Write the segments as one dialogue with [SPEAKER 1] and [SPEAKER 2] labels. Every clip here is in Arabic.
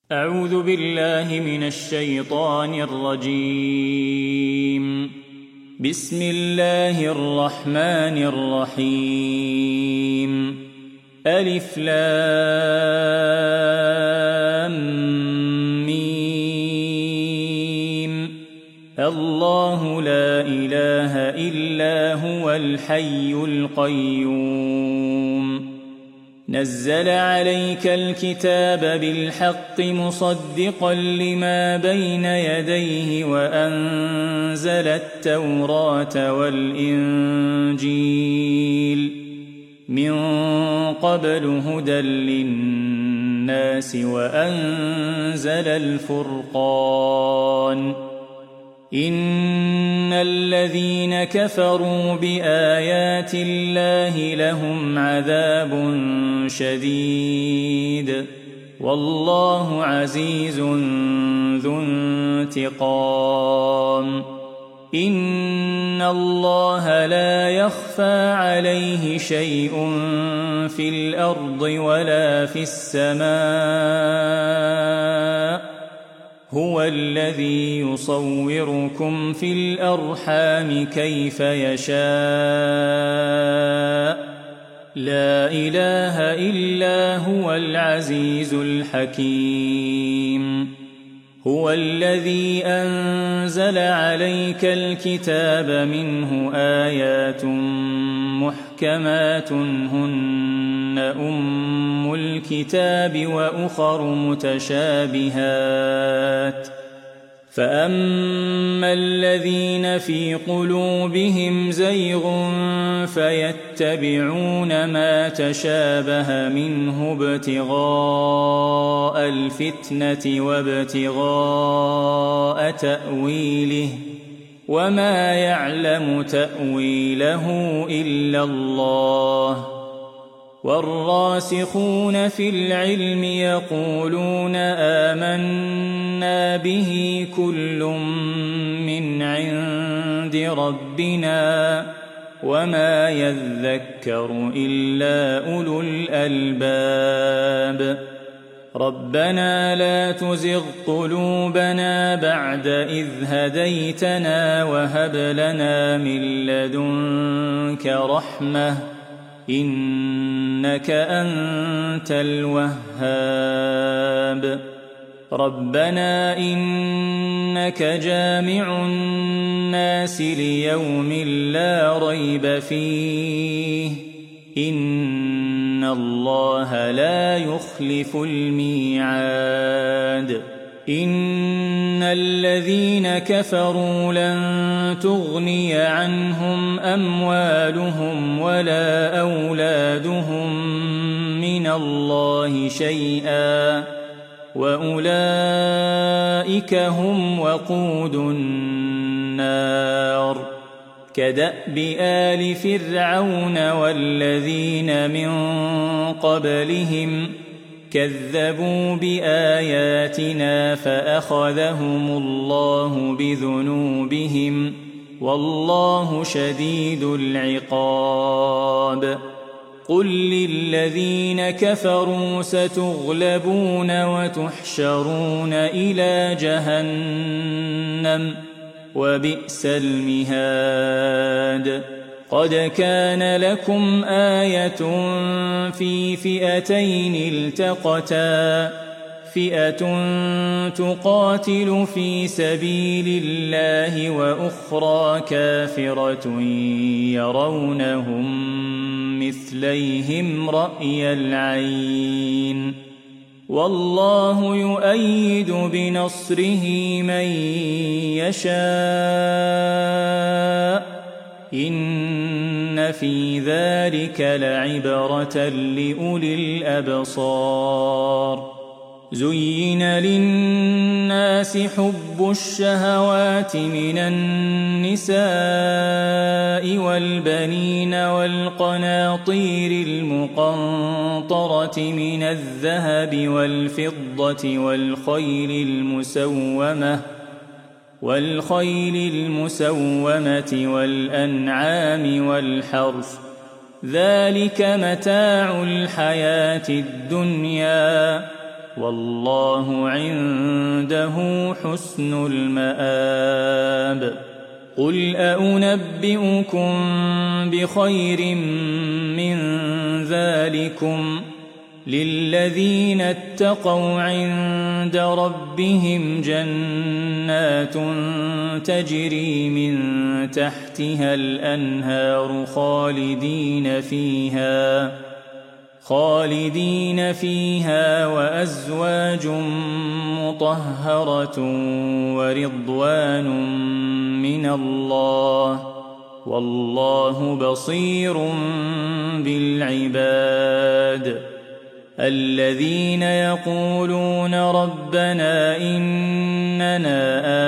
[SPEAKER 1] أعوذ بالله من الشيطان الرجيم. بسم الله الرحمن الرحيم. ألف لام ميم. الله لا إله إلا هو الحي القيوم. نزل عليك الكتاب بالحق مصدقا لما بين يديه وأنزل التوراة والإنجيل من قبل هدى للناس وأنزل الفرقان. إن الذين كفروا بآيات الله لهم عذاب شديد والله عزيز ذو انتقام. إن الله لا يخفى عليه شيء في الأرض ولا في السماء. هو الذي يصوركم في الأرحام كيف يشاء. لا إله إلا هو العزيز الحكيم. هو الذي أنزل عليك الكتاب منه آيات محكمات هن أم الكتاب وأخر متشابهات. فأما الذين في قلوبهم زيغ فيتبعون ما تشابه منه ابتغاء الفتنة وابتغاء تأويله وما يعلم تأويله إلا الله. والراسخون في العلم يقولون آمنا به كل من عند ربنا وما يذكر إلا أولو الألباب. ربنا لا تزغ قلوبنا بعد إذ هديتنا وهب لنا من لدنك رحمة إنك أنت الوهاب. ربنا إنك جامع الناس ليوم لا ريب فيه إن الله لا يخلف الميعاد. إن الذين كفروا لن تغني عنهم أموالهم ولا أولادهم من الله شيئا وأولئك هم وقود النار. كدأب آل فرعون والذين من قبلهم كذبوا بآياتنا فأخذهم الله بذنوبهم والله شديد العقاب. قل للذين كفروا ستغلبون وتحشرون إلى جهنم وبئس المهاد. قد كان لكم آية في فئتين التقتا فئة تقاتل في سبيل الله وأخرى كافرة يرونهم مثليهم رأي العين والله يؤيد بنصره من يشاء. إن في ذلك لعبرة لأولي الأبصار. زين للناس حب الشهوات من النساء والبنين والقناطير المقنطرة من الذهب والفضة والخيل المسومة والأنعام والحرث ذلك متاع الحياة الدنيا والله عنده حسن المآب. قل أنبئكم بخير من ذلكم للذين اتقوا عند ربهم جنات تجري من تحتها الأنهار خالدين فيها وأزواج مطهرة ورضوان من الله والله بصير بالعباد. الذين يقولون ربنا إننا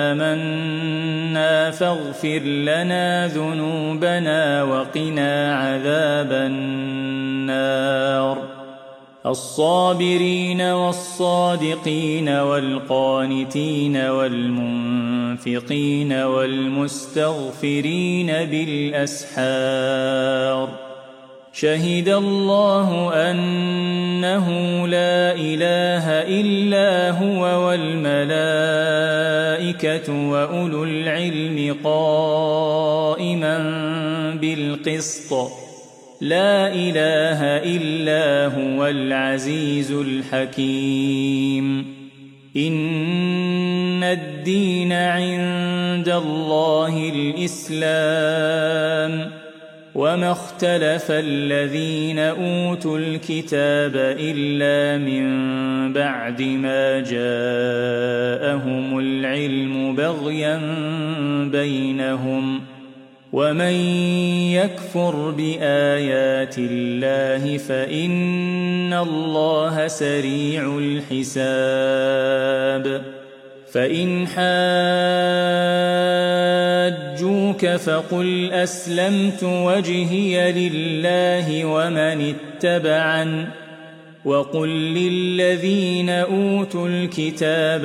[SPEAKER 1] آمنا فاغفر لنا ذنوبنا وقنا عذاب النار. الصابرين والصادقين والقانتين والمنفقين والمستغفرين بالأسحار. شهد الله أنه لا إله إلا هو والملائكة وأولو العلم قائما بالقسط لا إله إلا هو العزيز الحكيم. إن الدين عند الله الإسلام وما اختلف الذين أوتوا الكتاب إلا من بعد ما جاءهم العلم بغيا بينهم ومن يكفر بآيات الله فإن الله سريع الحساب. فإن حاجوك فقل أسلمت وجهي لله ومن اتبعن وقل للذين أوتوا الكتاب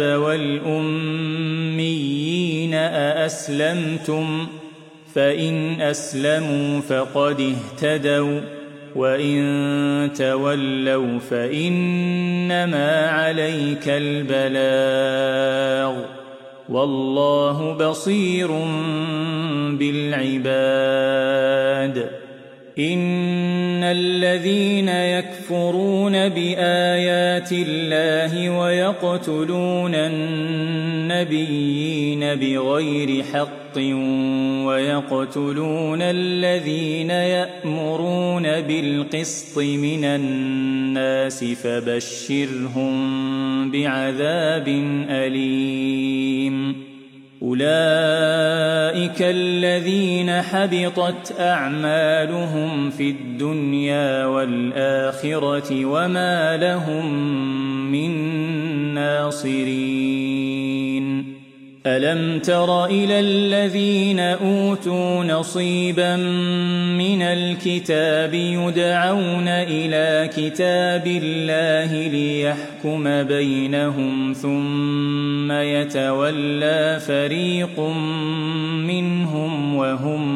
[SPEAKER 1] والأميين أأسلمتم فإن أسلموا فقد اهتدوا وإن تولوا فإنما عليك البلاغ والله بصير بالعباد. إن الذين يكفرون بآيات الله ويقتلون النبيين بغير حق ويقتلون الذين يأمرون بالقسط من الناس فبشرهم بعذاب أليم. أولئك الذين حبطت أعمالهم في الدنيا والآخرة وما لهم من ناصرين. ألم تر إلى الذين أوتوا نصيبا من الكتاب يدعون إلى كتاب الله ليحكم بينهم ثم يتولى فريق منهم وهم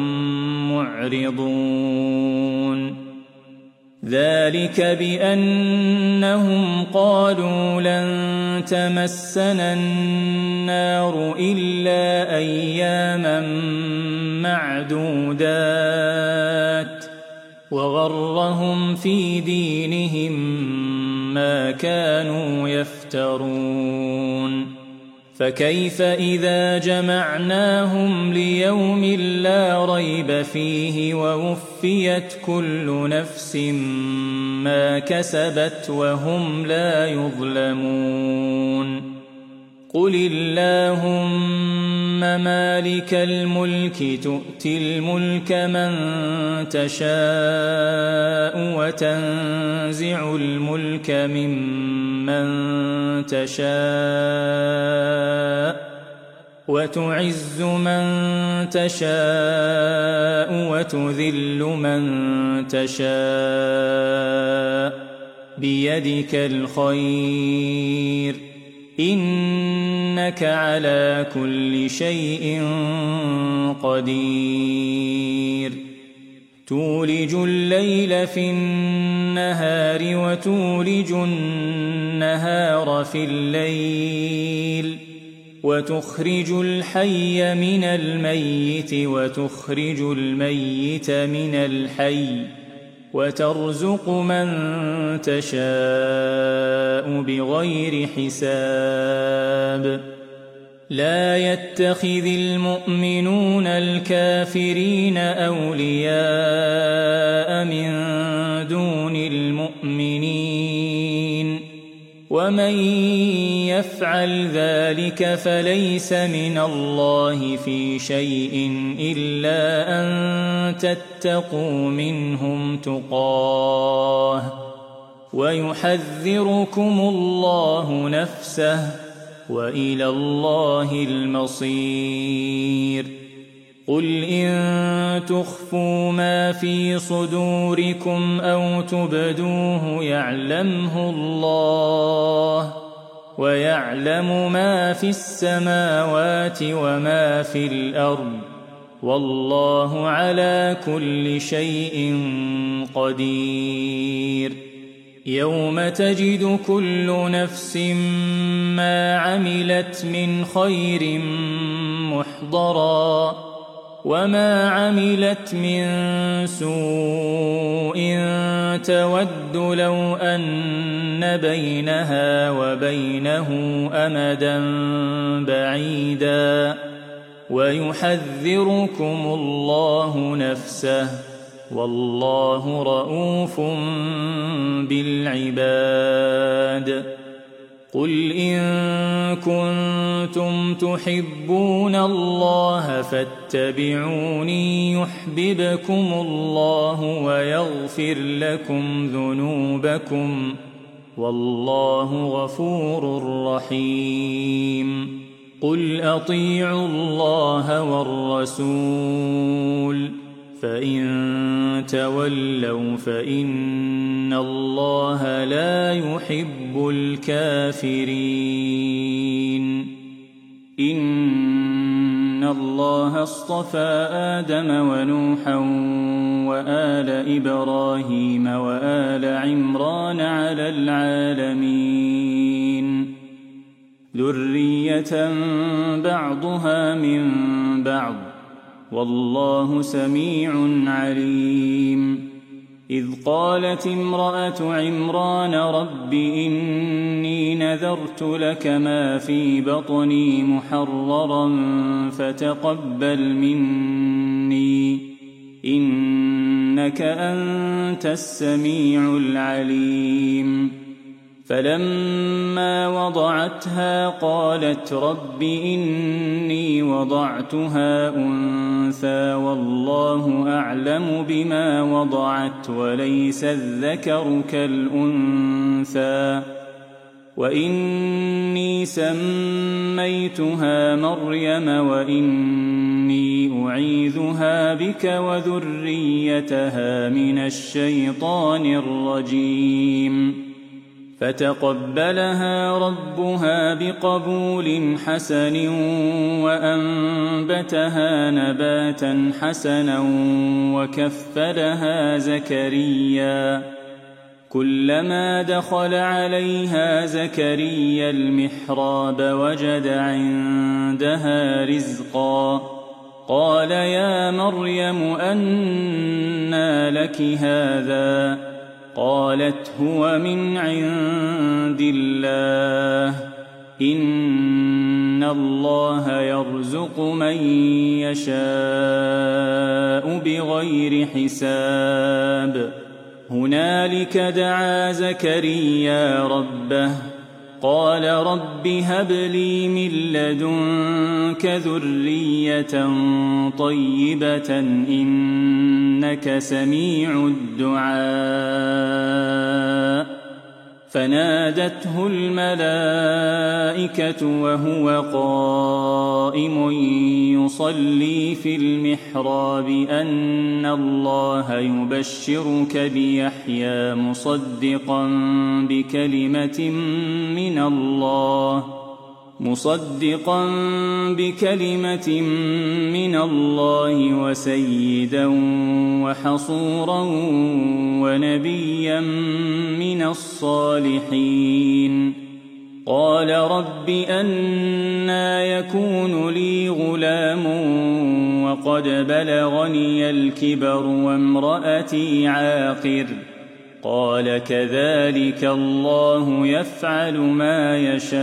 [SPEAKER 1] معرضون. ذلك بأنهم قالوا لن تمسنا النار إلا أياما معدودات وغرهم في دينهم ما كانوا يفترون. فكيف إذا جمعناهم ليوم لا ريب فيه ووفيت كل نفس ما كسبت وهم لا يظلمون. قل اللهم مالك الملك تؤتي الملك من تشاء وتنزع الملك ممن تشاء وتعز من تشاء وتذل من تشاء بيدك الخير إنك على كل شيء قدير. تولج الليل في النهار وتولج النهار في الليل وتخرج الحي من الميت وتخرج الميت من الحي وترزق من تشاء بغير حساب لا يتخذ المؤمنون الكافرين أولياء من دون المؤمنين ومن يفعل ذلك فليس من الله في شيء إلا أن تتقوا منهم تقاه ويحذركم الله نفسه وإلى الله المصير قل إن تخفوا ما في صدوركم أو تبدوه يعلمه الله ويعلم ما في السماوات وما في الأرض والله على كل شيء قدير يوم تجد كل نفس ما عملت من خير محضرا وما عملت من سوء تود لو أن بينها وبينه أمدا بعيدا ويحذركم الله نفسه والله رؤوف بالعباد قل إن كنتم تحبون الله فاتبعوني يحببكم الله ويغفر لكم ذنوبكم والله غفور رحيم قل أطيعوا الله والرسول فإن تولوا فإن الله لا يحب الكافرين إن الله اصطفى آدم ونوحا وآل إبراهيم وآل عمران على العالمين ذرية بعضها من بعض والله سميع عليم إذ قالت امرأة عمران رب إني نذرت لك ما في بطني محررا فتقبل مني إنك أنت السميع العليم فلما وضعتها قالت رب إني وضعتها أنثى والله أعلم بما وضعت وليس الذكر كالأنثى وإني سميتها مريم وإني أعيذها بك وذريتها من الشيطان الرجيم فتقبلها ربها بقبول حسن وأنبتها نباتا حسنا وكفلها زكريا كلما دخل عليها زكريا المحراب وجد عندها رزقا قال يا مريم أنى لك هذا قالت هو من عند الله إن الله يرزق من يشاء بغير حساب هنالك دعا زكريا ربه قال رب هب لي من لدنك ذرية طيبة إنك سميع الدعاء فنادته الملائكة وهو قائم يصلي في المحراب أن الله يبشرك بيحيى مصدقا بكلمة من الله مصدقا بكلمة من الله وسيدا وحصورا ونبيا من الصالحين. قال رب أنى يكون لي غلام وقد بلغني الكبر وامرأتي عاقر. قال كذلك الله يفعل ما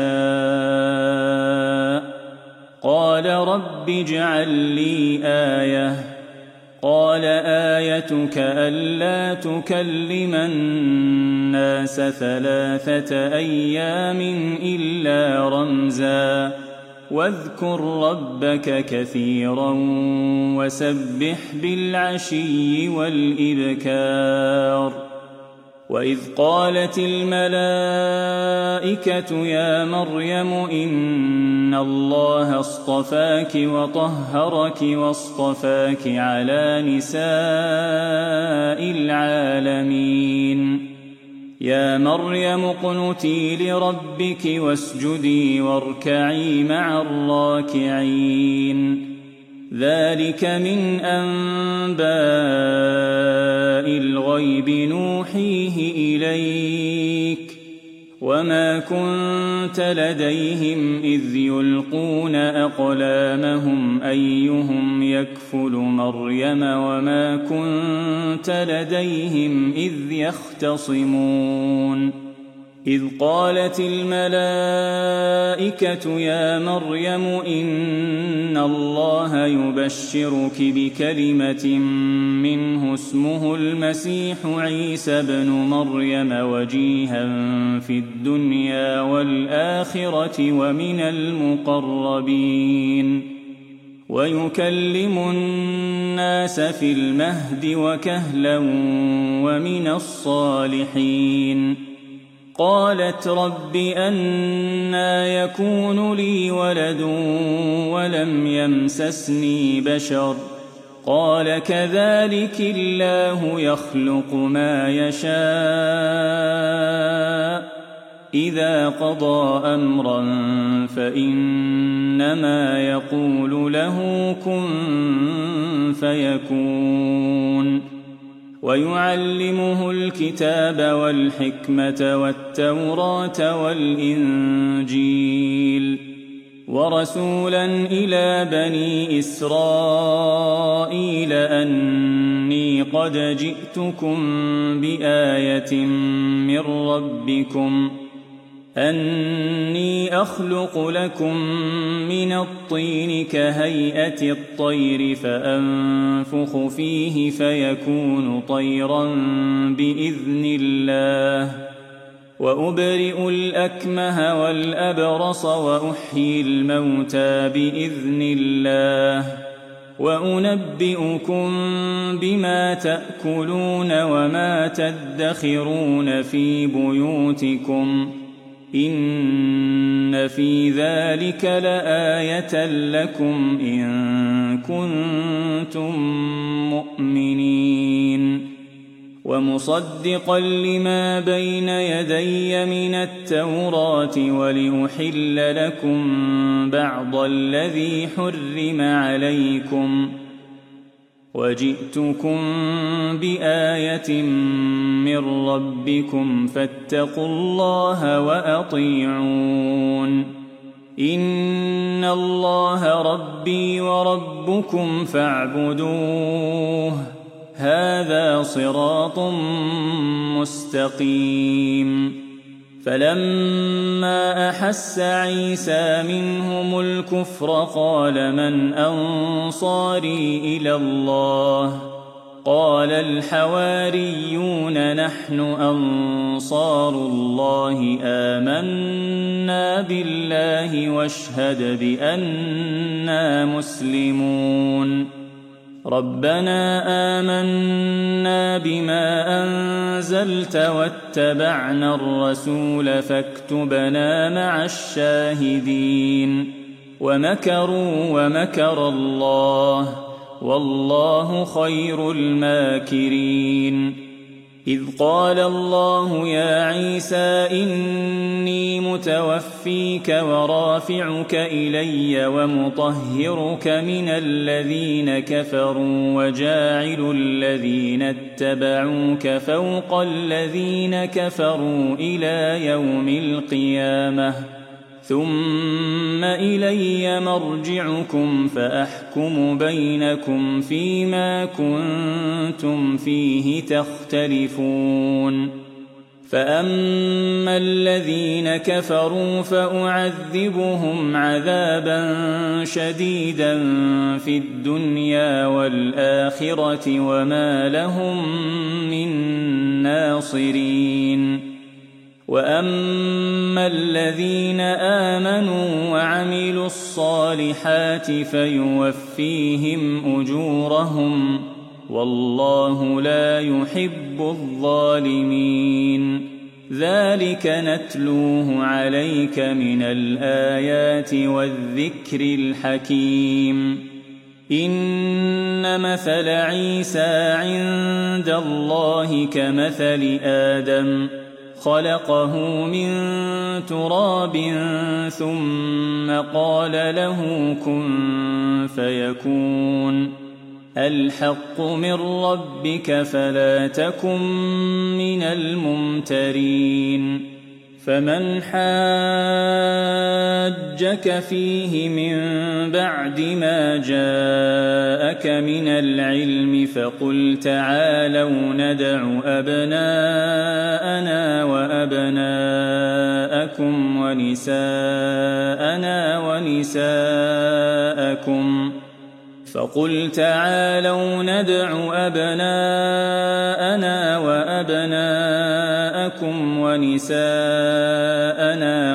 [SPEAKER 1] يشاء. قال رب اجعل لي آية. قال آيتك ألا تكلم الناس 3 أيام إلا رمزا واذكر ربك كثيرا وسبح بالعشي والإبكار. وإذ قالت الملائكة يا مريم إن الله اصطفاك وطهرك واصطفاك على نساء العالمين. يا مريم اقنتي لربك واسجدي واركعي مع الراكعين. ذلك من أنباء الغيب نوحيه إليك وما كنت لديهم إذ يلقون أقلامهم أيهم يكفل مريم وما كنت لديهم إذ يختصمون. إذ قالت الملائكة يا مريم إن الله يبشرك بكلمة منه اسمه المسيح عيسى ابن مريم وجيها في الدنيا والآخرة ومن المقربين ويكلم الناس في المهد وكهلا ومن الصالحين. قالت رب أنى يكون لي ولد ولم يمسسني بشر. قال كذلك الله يخلق ما يشاء. إذا قضى أمرا فإنما يقول له كن فيكون. ويعلمه الكتاب والحكمة والتوراة والإنجيل ورسولا إلى بني إسرائيل أني قد جئتكم بآية من ربكم أني أخلق لكم من الطين كهيئة الطير فأنفخ فيه فيكون طيرا بإذن الله وأبرئ الأكمه والأبرص وأحيي الموتى بإذن الله وأنبئكم بما تأكلون وما تدخرون في بيوتكم إن في ذلك لآية لكم إن كنتم مؤمنين. ومصدقا لما بين يدي من التوراة ولأحل لكم بعض الذي حرم عليكم وجئتكم بآية من ربكم فاتقوا الله وأطيعون. إن الله ربي وربكم فاعبدوه هذا صراط مستقيم. فلما أحس عيسى منهم الكفر قال من أنصاري إلى الله قال الحواريون نحن أنصار الله آمنا بالله واشهد بأننا مسلمون. ربنا آمنا بما أنزلت واتبعنا الرسول فاكتبنا مع الشاهدين. ومكروا ومكر الله والله خير الماكرين. إذ قال الله يا عيسى إني متوفيك ورافعك إلي ومطهرك من الذين كفروا وجاعل الذين اتبعوك فوق الذين كفروا إلى يوم القيامة ثم إلي مرجعكم فأحكم بينكم فيما كنتم فيه تختلفون فأما الذين كفروا فأعذبهم عذابا شديدا في الدنيا والآخرة وما لهم من ناصرين وأما الذين آمنوا وعملوا الصالحات فيوفيهم أجورهم والله لا يحب الظالمين ذلك نتلوه عليك من الآيات والذكر الحكيم إن مثل عيسى عند الله كمثل آدم خلقه من تراب ثم قال له كن فيكون الحق من ربك فلا تكن من الممترين فمن حاجك فيه من بعد ما جاءك من العلم فقل تعالوا ندع أبناءنا وأبناءكم ونساءنا ونساءكم فقل تعالوا ندع أبناءنا وأبناءكم ونساءنا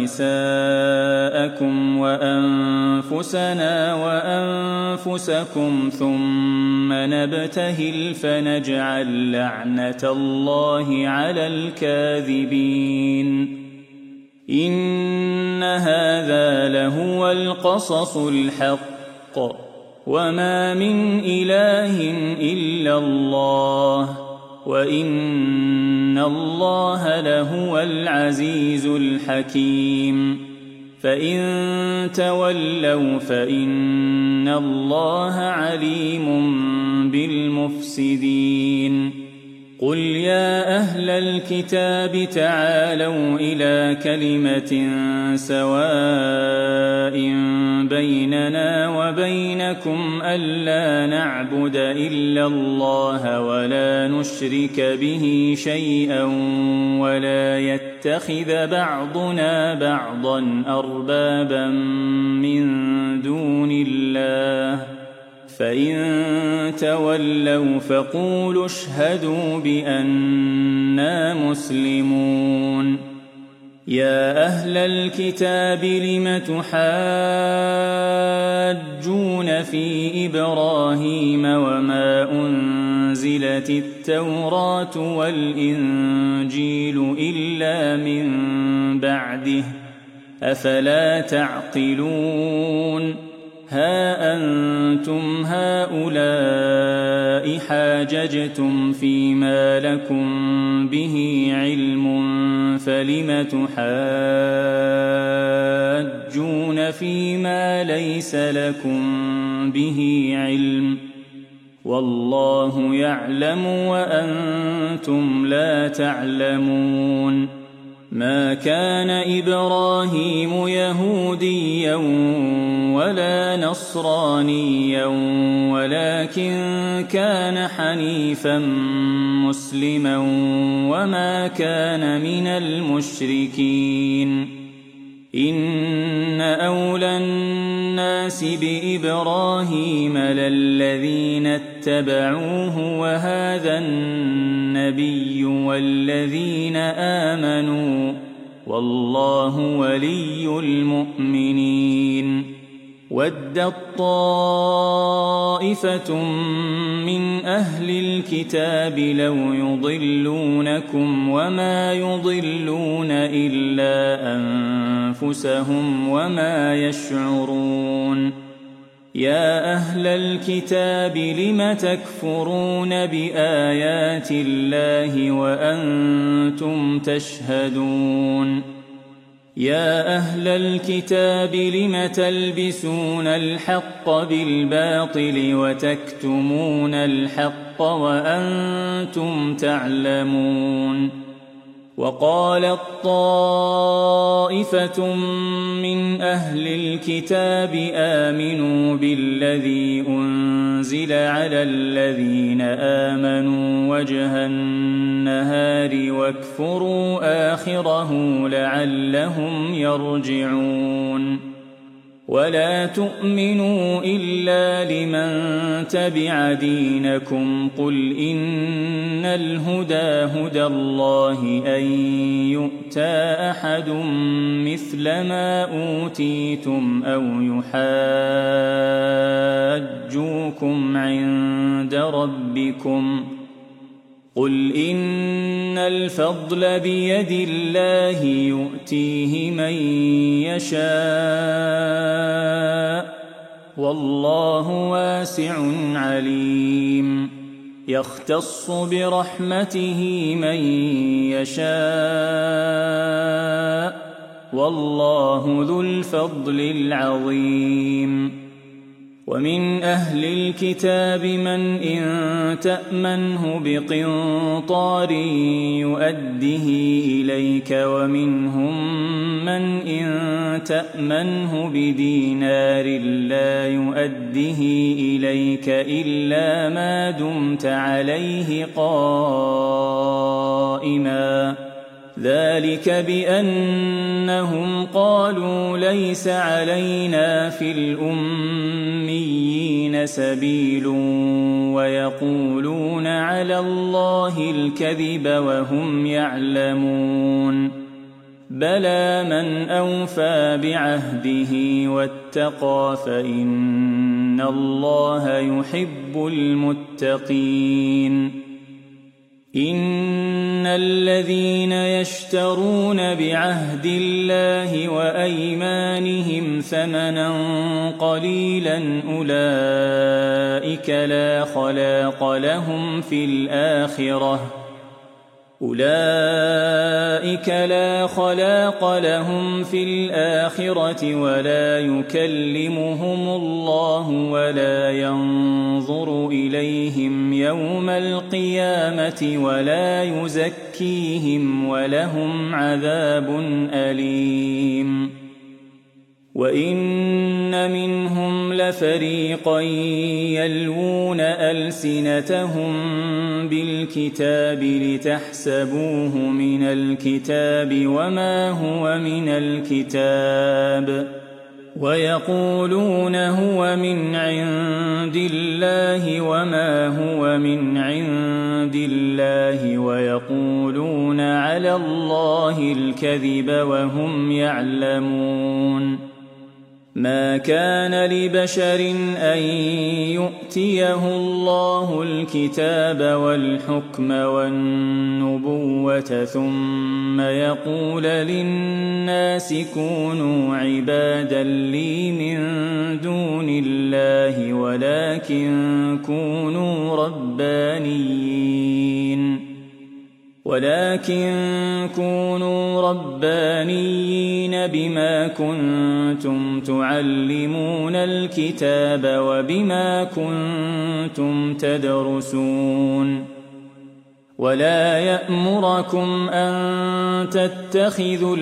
[SPEAKER 1] ونساءكم وأنفسنا وأنفسكم ثم نبتهل فنجعل لعنة الله على الكاذبين إن هذا لهو القصص الحق وما من إله إلا الله وإن الله لهو العزيز الحكيم فإن تولوا فإن الله عليم بالمفسدين قل يا أهل الكتاب تعالوا إلى كلمة سواء بيننا وبينكم ألا نعبد إلا الله ولا نشرك به شيئا ولا يتخذ بعضنا بعضا أربابا من دون الله فإن تولوا فقولوا اشهدوا بأننا مسلمون يا أهل الكتاب لم تحاجون في إبراهيم وما أنزلت التوراة والإنجيل إلا من بعده أفلا تعقلون ها أنتم هؤلاء حاججتم فيما لكم به علم فلم تحاجون فيما ليس لكم به علم والله يعلم وأنتم لا تعلمون ما كان إبراهيم يهوديا ولا نصرانيا ولكن كان حنيفا مسلما وما كان من المشركين إن أولى الناس بإبراهيم للذين اتبعوه وهذا النبي والذين آمنوا والله ولي المؤمنين ودت طائفة من أهل الكتاب لو يضلونكم وما يضلون إلا أنفسهم وما يشعرون يا أهل الكتاب لم تكفرون بآيات الله وأنتم تشهدون يا أهل الكتاب لم تلبسون الحق بالباطل وتكتمون الحق وأنتم تعلمون وقالت طائفة من أهل الكتاب آمنوا بالذي أنزل على الذين آمنوا وجه النهار واكفروا آخره لعلهم يرجعون ولا تؤمنوا إلا لمن تبع دينكم قل إن الهدى هدى الله أن يؤتى أحد مثل ما أوتيتم أو يحاجوكم عند ربكم قل إن الفضل بيد الله يؤتيه من يشاء والله واسع عليم يختص برحمته من يشاء والله ذو الفضل العظيم ومن أهل الكتاب من إن تأمنه بقنطار يؤده إليك ومنهم من إن تأمنه بدينار لا يؤده إليك إلا ما دمت عليه قائما ذلك بأنهم قالوا ليس علينا في الأميين سبيل ويقولون على الله الكذب وهم يعلمون بلى من أوفى بعهده واتقى فإن الله يحب المتقين إن الذين يشترون بعهد الله وأيمانهم ثمنا قليلا أولئك لا خلاق لهم في الآخرة ولا يكلمهم الله ولا ينظر إليهم يوم القيامة ولا يزكيهم ولهم عذاب أليم وإن منهم لفريقا يلوون ألسنتهم بالكتاب لتحسبوه من الكتاب وما هو من الكتاب ويقولون هو من عند الله وما هو من عند الله ويقولون على الله الكذب وهم يعلمون ما كان لبشر أن يؤتيه الله الكتاب والحكم والنبوة ثم يقول للناس كونوا عبادا لي من دون الله ولكن كونوا ربانيين بما كنتم تعلمون الكتاب وبما كنتم تدرسون ولا يأمركم أن تتخذوا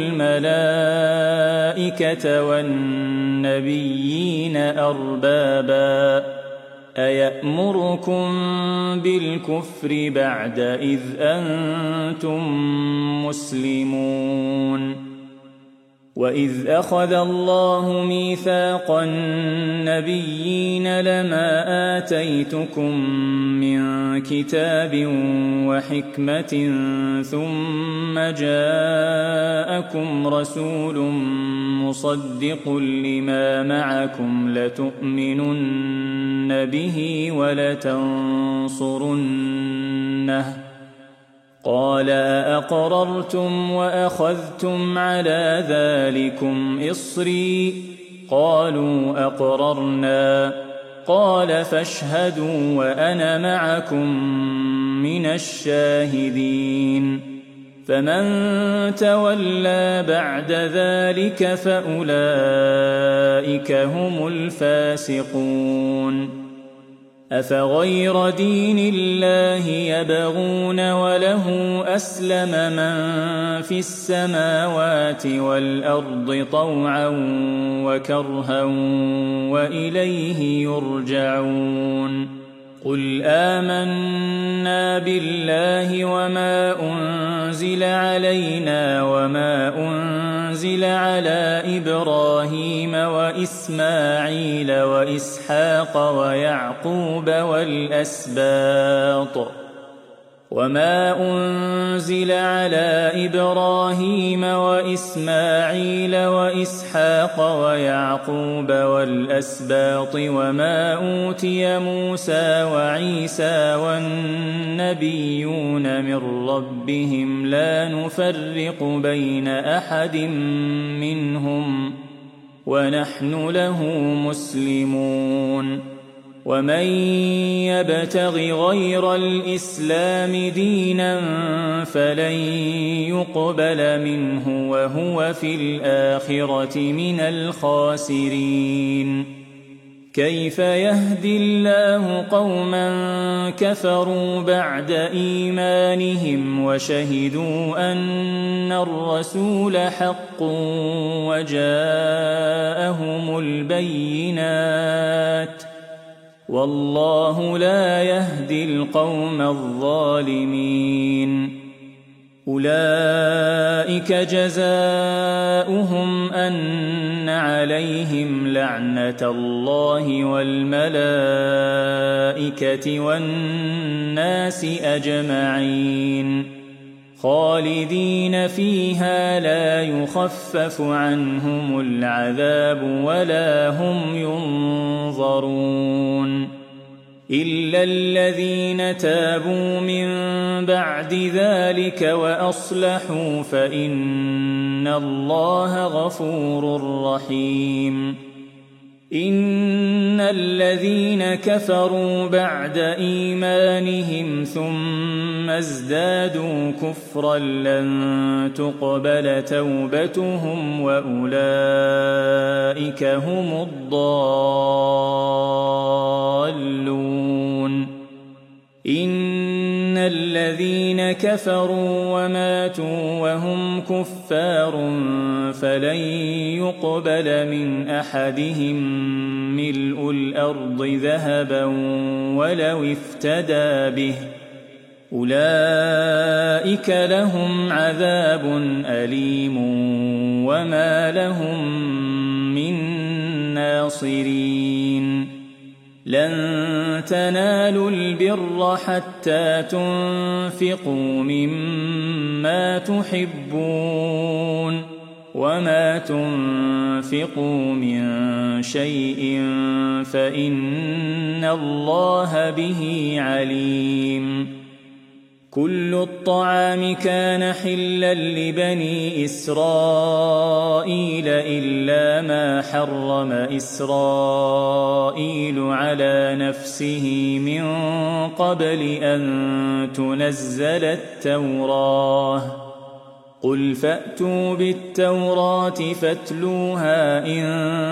[SPEAKER 1] الملائكة والنبيين أربابا أيأمركم بالكفر بعد إذ أنتم مسلمون وإذ أخذ الله ميثاق النبيين لما آتيتكم من كتاب وحكمة ثم جاءكم رسول مصدق لما معكم لتؤمنن به ولتنصرنه قال أأقررتم وأخذتم على ذلكم إصري قالوا أقررنا قال فاشهدوا وأنا معكم من الشاهدين فمن تولى بعد ذلك فأولئك هم الفاسقون أفغير دين الله يبغون وله أسلم من في السماوات والأرض طوعا وكرها وإليه يرجعون قل آمنا بالله وما أنزل علينا وما أنزل على إبراهيم وإسماعيل وإسحاق ويعقوب والأسباط وما أنزل على إبراهيم وإسماعيل وإسحاق ويعقوب والأسباط وما أوتي موسى وعيسى والنبيون من ربهم لا نفرق بين أحد منهم ونحن له مسلمون ومن يبتغ غير الإسلام دينا فلن يقبل منه وهو في الآخرة من الخاسرين كيف يهدي الله قوما كفروا بعد إيمانهم وشهدوا أن الرسول حق وجاءهم البينات والله لا يهدي القوم الظالمين أولئك جزاؤهم أن عليهم لعنة الله والملائكة والناس أجمعين خالدين فيها لا يخفف عنهم العذاب ولا هم ينظرون إلا الذين تابوا من بعد ذلك وأصلحوا فإن الله غفور رحيم إن الذين كفروا بعد إيمانهم ثم ازدادوا كفرا لن تقبل توبتهم وأولئك هم الضالون إن الذين كفروا وماتوا وهم كفار فلن يقبل من أحدهم ملء الأرض ذهبا ولو افتدى به أولئك لهم عذاب أليم وما لهم من ناصرين لن تنالوا البر حتى تنفقوا مما تحبون وما تنفقوا من شيء فإن الله به عليم كل الطعام كان حلا لبني إسرائيل إلا ما حرم إسرائيل على نفسه من قبل أن تنزل التوراة قل فأتوا بالتوراة فاتلوها إن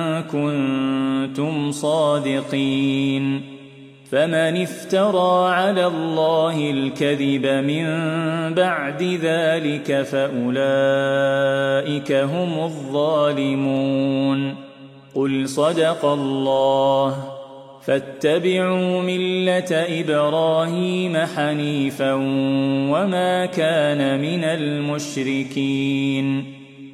[SPEAKER 1] كنتم صادقين فمن افترى على الله الكذب من بعد ذلك فأولئك هم الظالمون قل صدق الله فاتبعوا ملة إبراهيم حنيفا وما كان من المشركين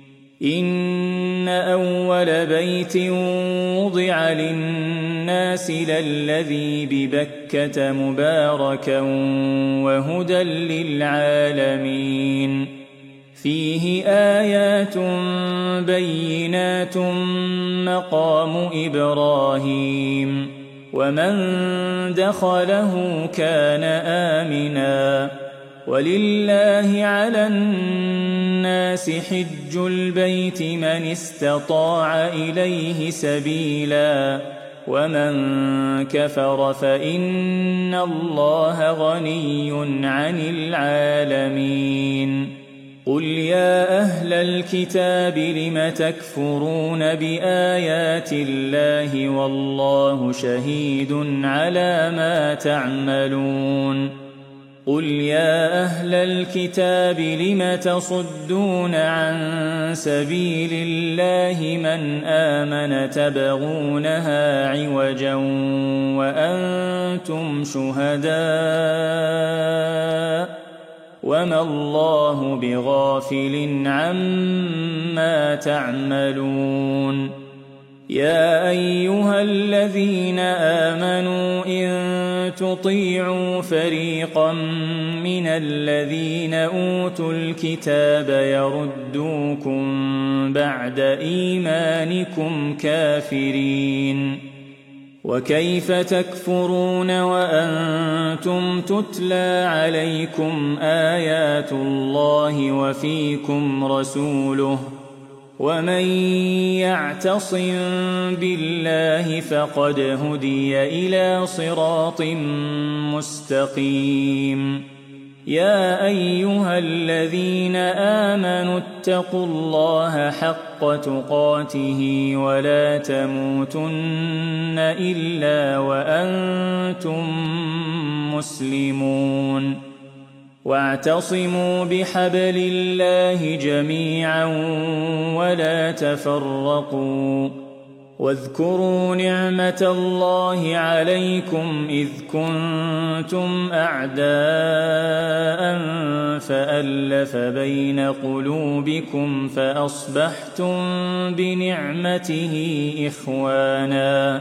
[SPEAKER 1] إن أول بيت وضع للناس للذي ببكة مباركا وهدى للعالمين فيه آيات بينات مقام إبراهيم ومن دخله كان آمناً ولله على الناس حج البيت من استطاع إليه سبيلا ومن كفر فإن الله غني عن العالمين قل يا أهل الكتاب لم تكفرون بآيات الله والله شهيد على ما تعملون قل يا أهل الكتاب لم تصدون عن سبيل الله من آمن تبغونها عوجا وأنتم شهداء وما الله بغافل عما تعملون يا أيها الذين آمنوا إن تطيعوا فريقا من الذين أوتوا الكتاب يردوكم بعد إيمانكم كافرين وكيف تكفرون وأنتم تتلى عليكم آيات الله وفيكم رسوله ومن يعتصم بالله فقد هدي إلى صراط مستقيم يا أيها الذين آمنوا اتقوا الله حق تقاته ولا تموتن إلا وأنتم مسلمون واعتصموا بحبل الله جميعا ولا تفرقوا واذكروا نعمة الله عليكم إذ كنتم أعداء فألف بين قلوبكم فأصبحتم بنعمته إخوانا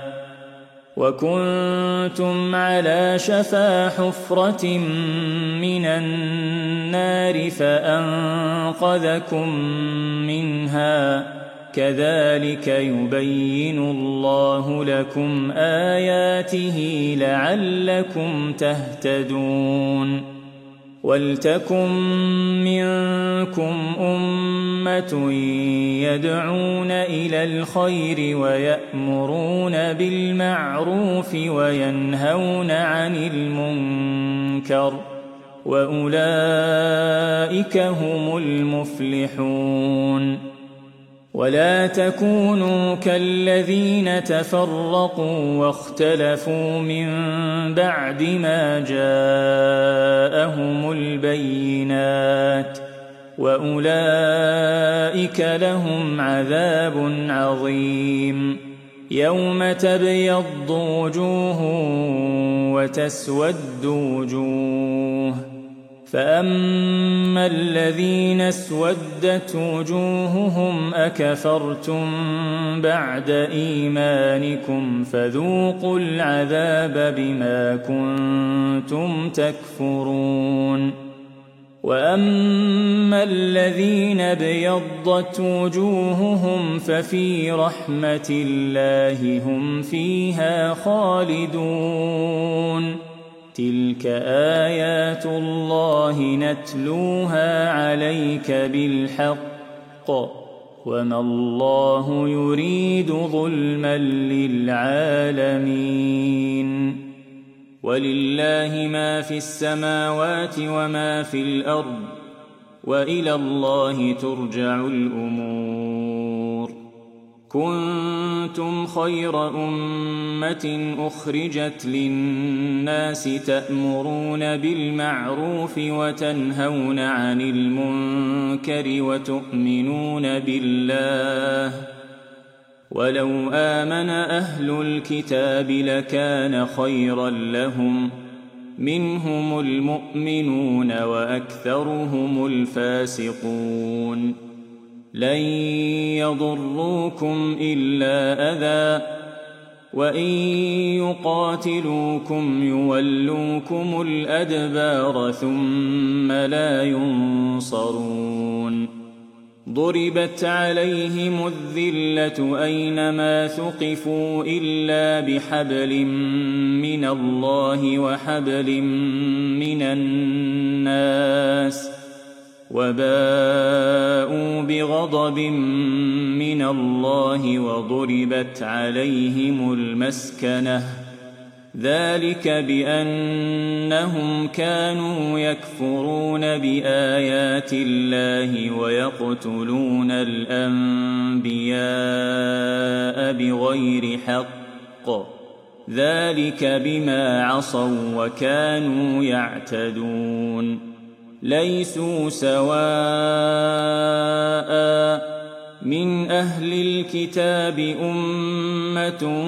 [SPEAKER 1] وكنتم على شفا حفرة من النار فأنقذكم منها كذلك يبين الله لكم آياته لعلكم تهتدون ولتكن منكم أمة يدعون إلى الخير ويأمرون بالمعروف وينهون عن المنكر وأولئك هم المفلحون ولا تكونوا كالذين تفرقوا واختلفوا من بعد ما جاءهم البينات وأولئك لهم عذاب عظيم يوم تبيض وجوه وتسود وجوه فأما الذين اسودت وجوههم أكفرتم بعد إيمانكم فذوقوا العذاب بما كنتم تكفرون وأما الذين ابيضت وجوههم ففي رحمة الله هم فيها خالدون تلك آيات الله نتلوها عليك بالحق وما الله يريد ظلما للعالمين ولله ما في السماوات وما في الأرض وإلى الله ترجع الأمور كنتم خير أمة أخرجت للناس تأمرون بالمعروف وتنهون عن المنكر وتؤمنون بالله ولو آمن أهل الكتاب لكان خيرا لهم منهم المؤمنون وأكثرهم الفاسقون لن يضروكم إلا أذى وإن يقاتلوكم يولوكم الأدبار ثم لا ينصرون ضربت عليهم الذلة أينما ثقفوا إلا بحبل من الله وحبل من الناس وباءوا بغضب من الله وضربت عليهم المسكنة ذلك بأنهم كانوا يكفرون بآيات الله ويقتلون الأنبياء بغير حق ذلك بما عصوا وكانوا يعتدون ليسوا سواء من أهل الكتاب أمة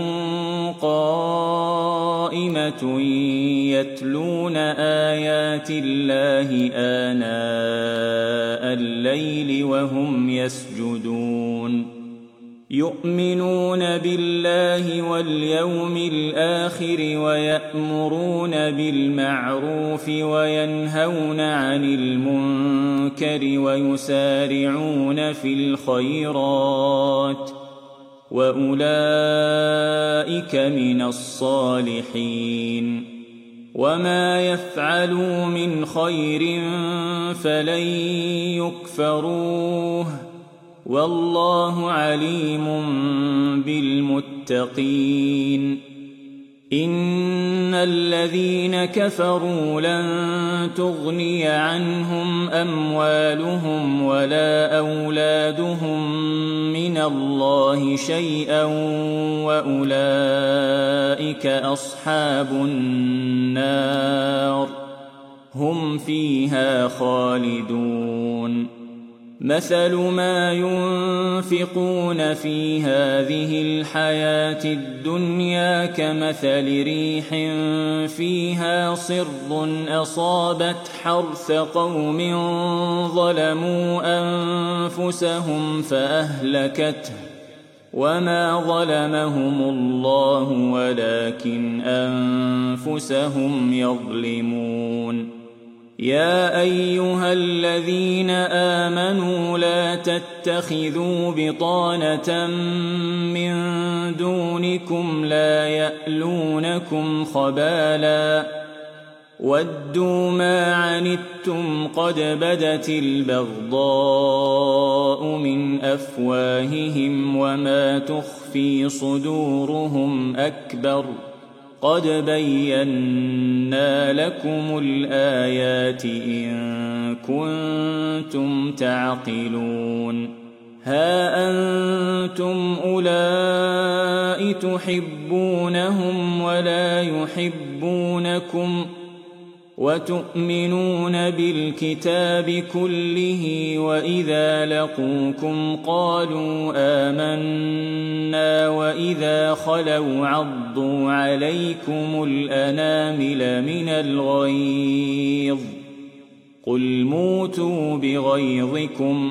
[SPEAKER 1] قائمة يتلون آيات الله آناء الليل وهم يسجدون يؤمنون بالله واليوم الآخر ويأمرون بالمعروف وينهون عن المنكر ويسارعون في الخيرات وأولئك من الصالحين وما يفعلوا من خير فلن يكفروه والله عليم بالمتقين إن الذين كفروا لن تغني عنهم أموالهم ولا أولادهم من الله شيئا وأولئك أصحاب النار هم فيها خالدون مثل ما ينفقون في هذه الحياة الدنيا كمثل ريح فيها صر أصابت حرث قوم ظلموا أنفسهم فأهلكته وما ظلمهم الله ولكن أنفسهم يظلمون يا أيها الذين آمنوا لا تتخذوا بطانة من دونكم لا يألونكم خبالا ودوا ما عنتم قد بدت البغضاء من أفواههم وما تخفي صدورهم أكبر قد بينا لكم الآيات إن كنتم تعقلون ها أنتم أولئك تحبونهم ولا يحبونكم وتؤمنون بالكتاب كله وإذا لقوكم قالوا آمنا وإذا خلوا عضوا عليكم الأنامل من الغيظ قل موتوا بغيظكم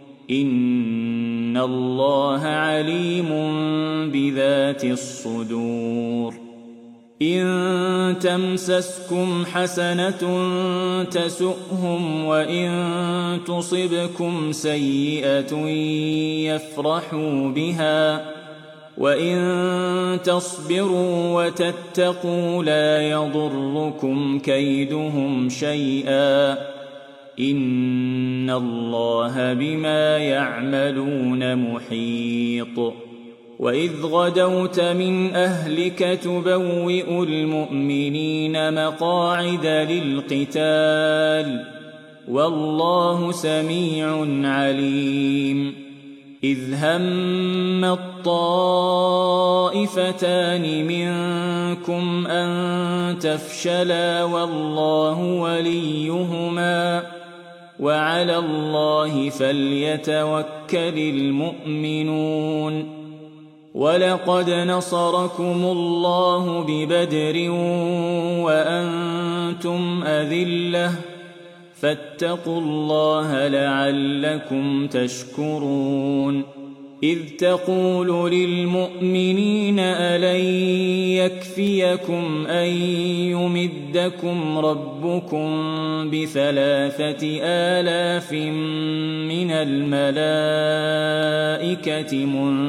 [SPEAKER 1] إن الله عليم بذات الصدور إن تمسسكم حسنة تسؤهم وإن تصبكم سيئة يفرحوا بها وإن تصبروا وتتقوا لا يضركم كيدهم شيئا إن الله بما يعملون محيط وإذ غدوت من أهلك تبوئ المؤمنين مقاعد للقتال والله سميع عليم إذ هم الطائفتان منكم أن تفشلا والله وليهما وعلى الله فليتوكل المؤمنون ولقد نصركم الله ببدر وأنتم أذلة فاتقوا الله لعلكم تشكرون إذ تقول للمؤمنين ألن يكفيكم أن يمدكم ربكم ب3,000 من الملائكة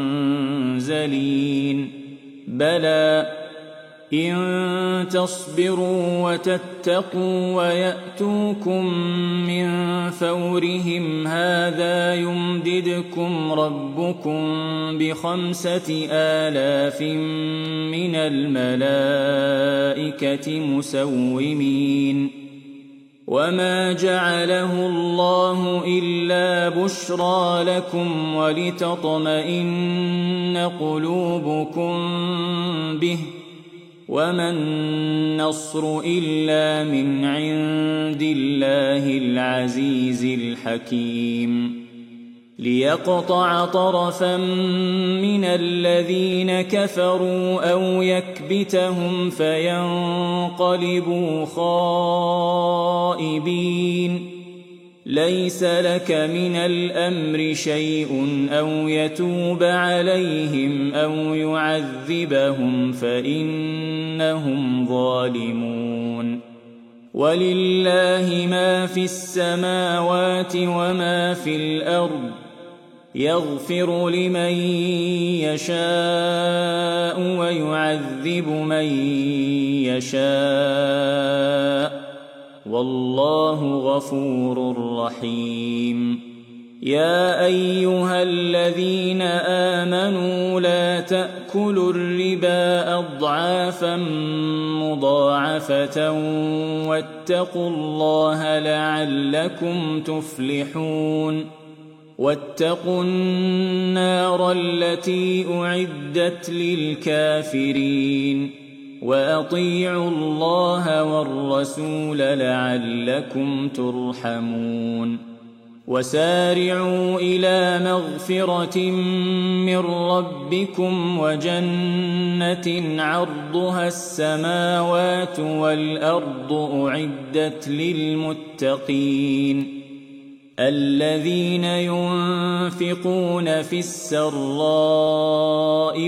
[SPEAKER 1] منزلين بلى إن تصبروا وتتقوا ويأتوكم من فورهم هذا يمددكم ربكم ب5,000 من الملائكة مسومين وما جعله الله إلا بشرى لكم ولتطمئن قلوبكم به وما النصر إلا من عند الله العزيز الحكيم ليقطع طرفا من الذين كفروا أو يكبتهم فينقلبوا خائبين ليس لك من الأمر شيء أو يتوب عليهم أو يعذبهم فإنهم ظالمون ولله ما في السماوات وما في الأرض يغفر لمن يشاء ويعذب من يشاء والله غفور رحيم يا أيها الذين آمنوا لا تأكلوا الربا أضعافا مضاعفة واتقوا الله لعلكم تفلحون واتقوا النار التي أعدت للكافرين وأطيعوا الله والرسول لعلكم ترحمون وسارعوا إلى مغفرة من ربكم وجنة عرضها السماوات والأرض أعدت للمتقين الذين ينفقون في السراء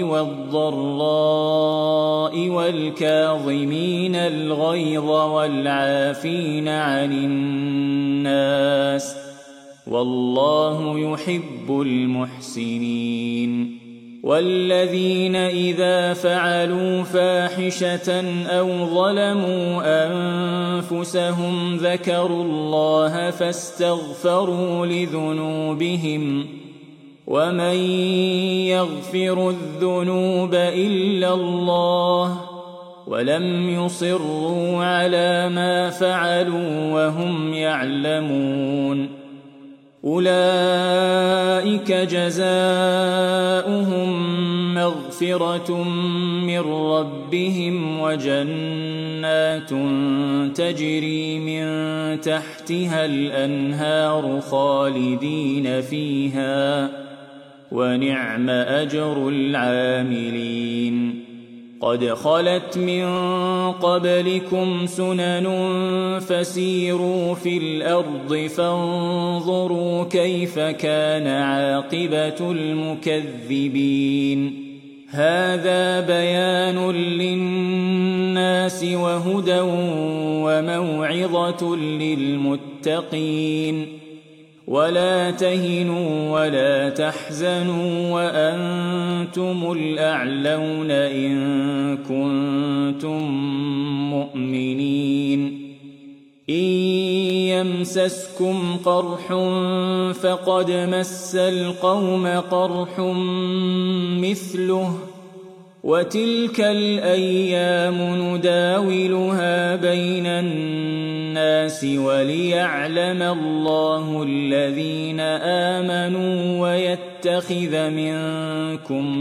[SPEAKER 1] والضراء والكاظمين الغيظ والعافين عن الناس والله يحب المحسنين والذين إذا فعلوا فاحشة أو ظلموا أنفسهم ذكروا الله فاستغفروا لذنوبهم ومن يغفر الذنوب إلا الله ولم يصروا على ما فعلوا وهم يعلمون أولئك جزاؤهم مغفرة من ربهم وجنات تجري من تحتها الأنهار خالدين فيها ونعم أجر العاملين قد خلت من قبلكم سنن فسيروا في الأرض فانظروا كيف كان عاقبة المكذبين هذا بيان للناس وهدى وموعظة للمتقين ولا تهنوا ولا تحزنوا وأنتم الأعلون إن كنتم مؤمنين إن يمسسكم قرح فقد مس القوم قرح مثله وتلك الأيام نداولها بين الناس وليعلم الله الذين آمنوا ويتخذ منكم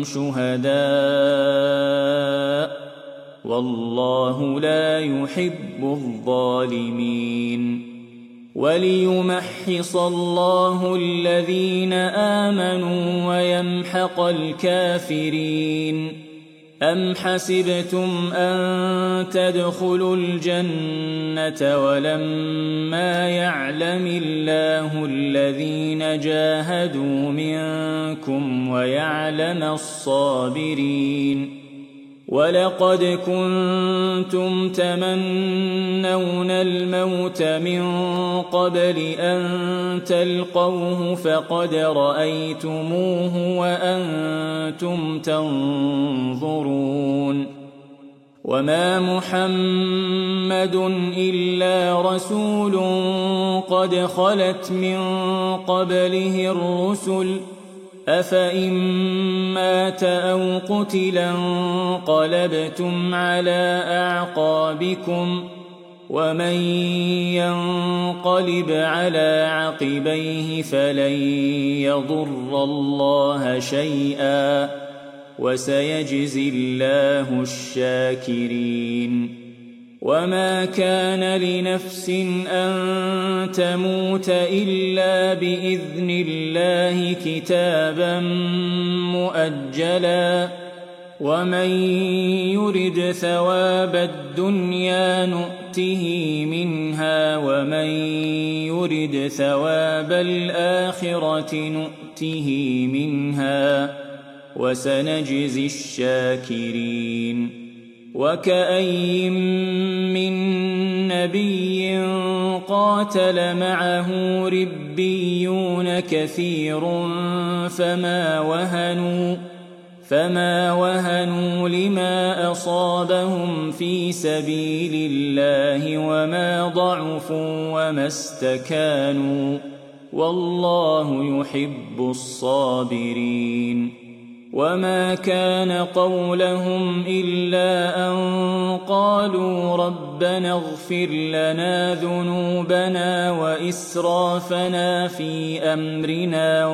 [SPEAKER 1] شهداء والله لا يحب الظالمين وليمحص الله الذين آمنوا ويمحق الكافرين أم حسبتم أن تدخلوا الجنة ولما يعلم الله الذين جاهدوا منكم ويعلم الصابرين ولقد كنتم تمنون الموت من قبل أن تلقوه فقد رأيتموه وأنتم تنظرون وما محمد إلا رسول قد خلت من قبله الرسل أفإن مات أو قتلا انقلبتم على أعقابكم ومن ينقلب على عقبيه فلن يضر الله شيئا وسيجزي الله الشاكرين وما كان لنفس أن تموت إلا بإذن الله كتابا مؤجلا ومن يرد ثواب الدنيا نؤته منها ومن يرد ثواب الآخرة نؤته منها وسنجزي الشاكرين وكأي من نبي قاتل معه ربيون كثير فما وهنوا لما أصابهم في سبيل الله وما ضعفوا وما استكانوا والله يحب الصابرين وما كان قولهم إلا أن قالوا ربنا اغفر لنا ذنوبنا وإسرافنا في أمرنا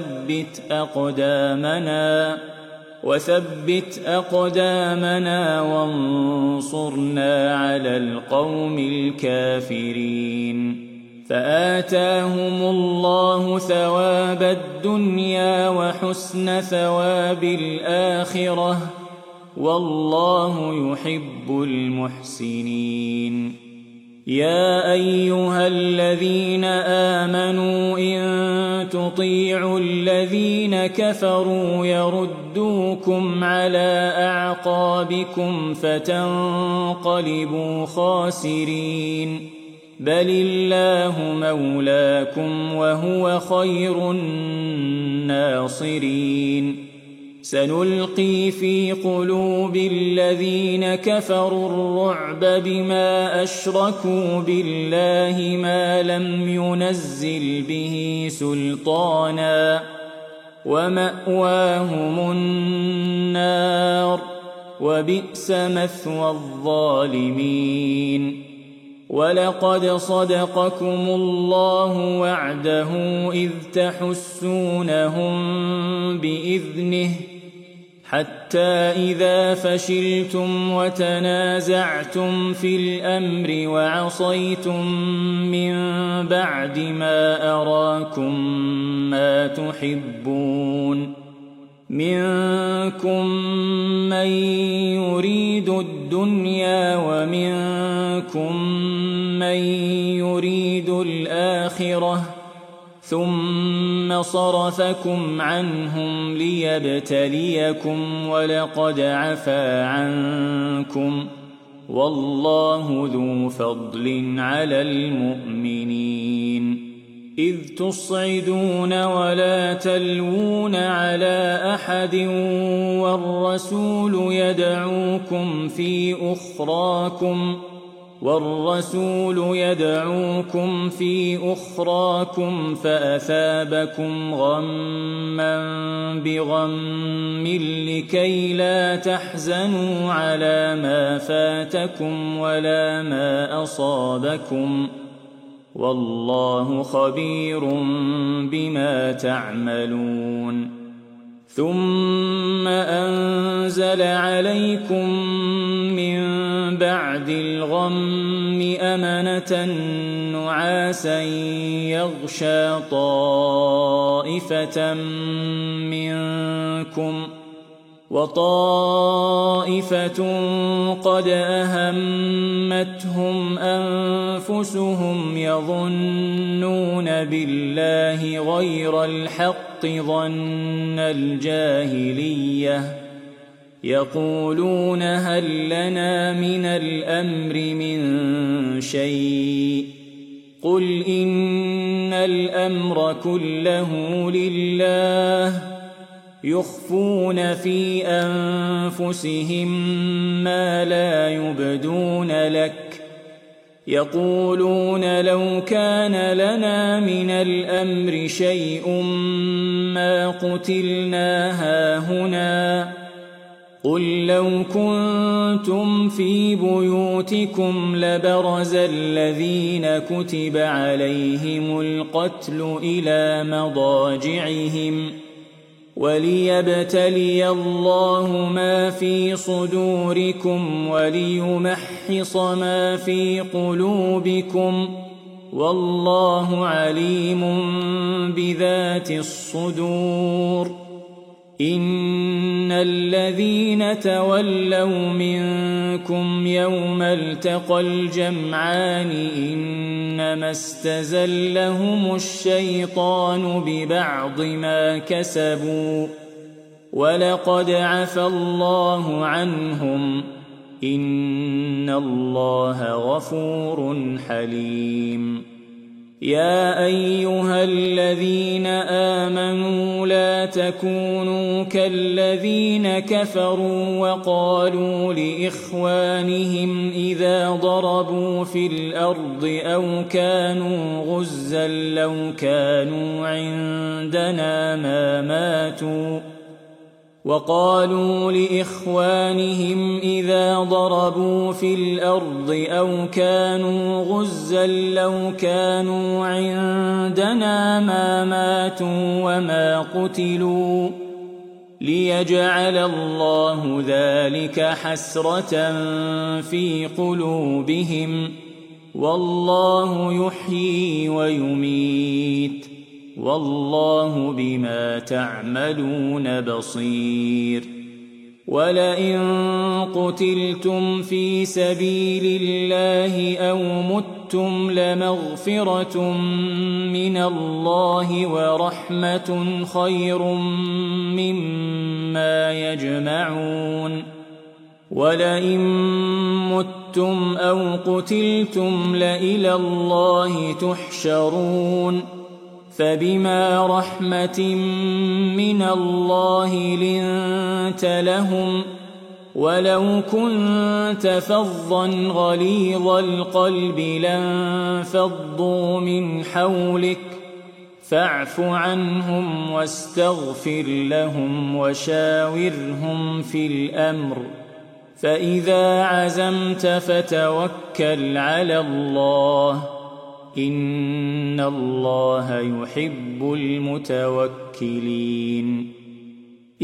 [SPEAKER 1] وثبت أقدامنا وانصرنا على القوم الكافرين فآتاهم الله ثواب الدنيا وحسن ثواب الآخرة والله يحب المحسنين يا أيها الذين آمنوا إن تطيعوا الذين كفروا يردوكم على أعقابكم فتنقلبوا خاسرين بل الله مولاكم وهو خير الناصرين سنلقي في قلوب الذين كفروا الرعب بما أشركوا بالله ما لم ينزل به سلطانا ومأواهم النار وبئس مثوى الظالمين ولقد صدقكم الله وعده إذ تحسونهم بإذنه حتى إذا فشلتم وتنازعتم في الأمر وعصيتم من بعد ما أراكم ما تحبون منكم من يريد الدنيا ومنكم من يريد الآخرة ثم صرفكم عنهم ليبتليكم ولقد عفا عنكم والله ذو فضل على المؤمنين إذ تصعدون ولا تلوون على أحد والرسول يدعوكم في أخراكم فأثابكم غما بغم لكي لا تحزنوا على ما فاتكم ولا ما أصابكم والله خبير بما تعملون ثم أنزل عليكم من بعد الغم أمنة نعاسا يغشى وطائفة قد أهمتهم أنفسهم يظنون بالله غير الحق ظن الجاهلية يقولون هل لنا من الأمر من شيء قل إن الأمر كله لله يخفون في أنفسهم ما لا يبدون لك يقولون لو كان لنا من الأمر شيء ما قتلنا هاهنا قل لو كنتم في بيوتكم لبرز الذين كتب عليهم القتل إلى مضاجعهم وليبتلي الله ما في صدوركم وليمحص ما في قلوبكم والله عليم بذات الصدور إن الذين تولوا منكم يوم التقى الجمعان إنما استزلهم الشيطان ببعض ما كسبوا ولقد عفى الله عنهم إن الله غفور حليم يا أيها الذين آمنوا لا تكونوا كالذين كفروا وقالوا لإخوانهم إذا ضربوا في الأرض أو كانوا غزا لو كانوا عندنا ما ماتوا وقالوا لإخوانهم إذا ضربوا في الأرض أو كانوا غزا لو كانوا عندنا ما ماتوا وما قتلوا ليجعل الله ذلك حسرة في قلوبهم والله يحيي ويميت والله بما تعملون بصير ولئن قتلتم في سبيل الله أو متم لمغفرة من الله ورحمة خير مما يجمعون ولئن متم أو قتلتم لإلى الله تحشرون فبما رحمة من الله لنت لهم ولو كنت فظا غليظ القلب لانفضوا من حولك فاعف عنهم واستغفر لهم وشاورهم في الأمر فإذا عزمت فتوكل على الله إن الله يحب المتوكلين إن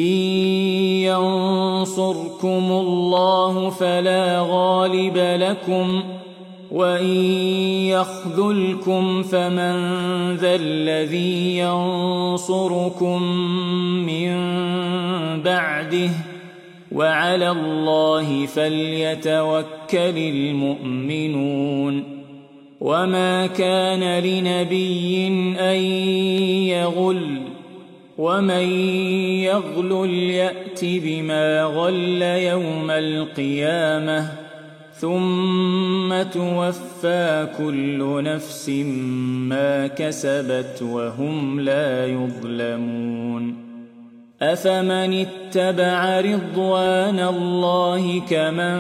[SPEAKER 1] ينصركم الله فلا غالب لكم وإن يخذلكم فمن ذا الذي ينصركم من بعده وعلى الله فليتوكل المؤمنون وما كان لنبي أن يغل ومن يغل يأت بما غل يوم القيامة ثم توفى كل نفس ما كسبت وهم لا يظلمون أفمن اتبع رضوان الله كمن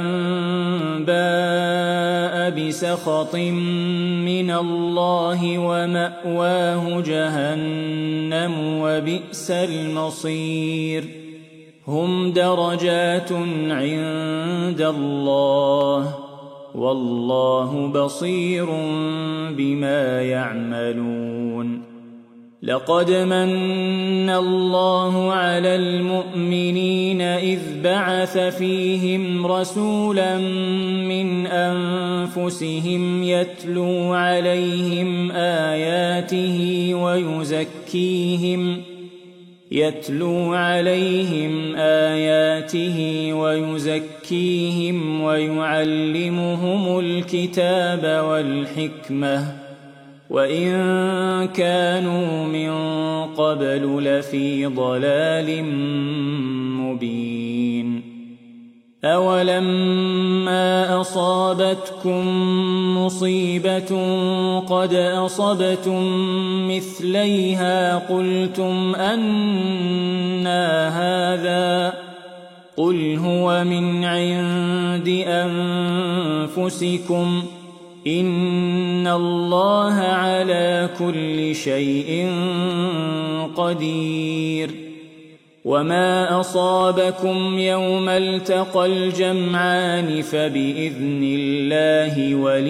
[SPEAKER 1] باء بسخط من الله ومأواه جهنم وبئس المصير هم درجات عند الله والله بصير بما يعملون لقد من الله على المؤمنين إذ بعث فيهم رسولا من أنفسهم يتلو عليهم آياته يتلو عليهم آياته ويزكيهم ويعلمهم الكتاب والحكمة وإن كانوا من قبل لفي ضلال مبين أولما أصابتكم مصيبة قد أصبتم مثليها قلتم أنى هذا قل هو من عند أنفسكم إن الله على كل شيء قدير وما أصابكم يوم التقى الجمعان فبإذن الله